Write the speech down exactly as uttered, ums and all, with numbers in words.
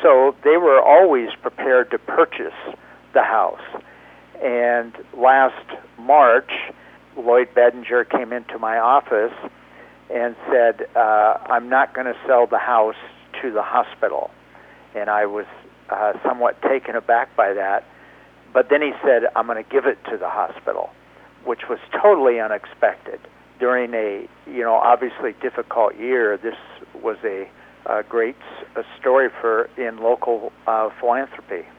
so they were always prepared to purchase the house. And last March, Lloyd Bedinger came into my office and said, uh, I'm not going to sell the house to the hospital. And I was uh, somewhat taken aback by that. But then he said, I'm going to give it to the hospital, which was totally unexpected. During a, you know, obviously difficult year, this was a, a great s- a story for in local uh, philanthropy.